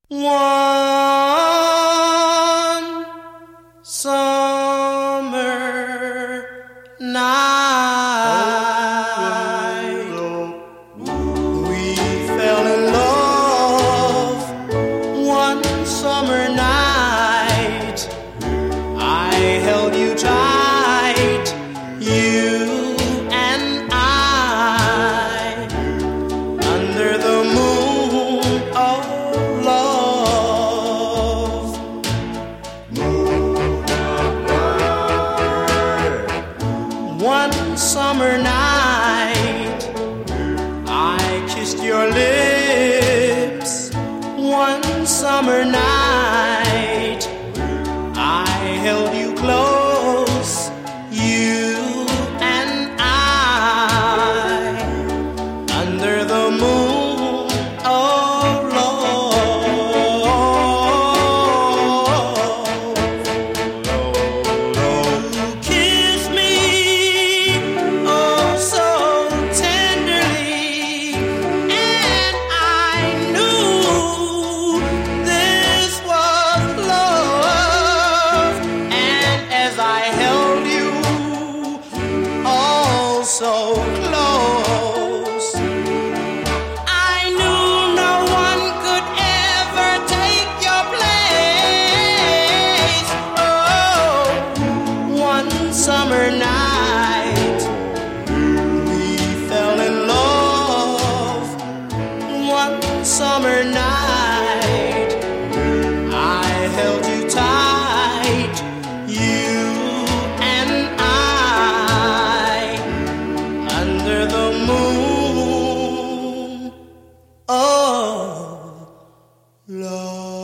One summer night, we fell in love. One summer night, I held you tight, you and I, under the moon of love. One summer night, I kissed your lips. One summer night, I held you close, you and I, under the moon of love. You kissed me oh so tenderly, and I knew this was love. And as I held you all so close, I knew no one could ever take your place. Oh, one summer night, we fell in love. One summer night, I held you tight, you and I, under the moon of love.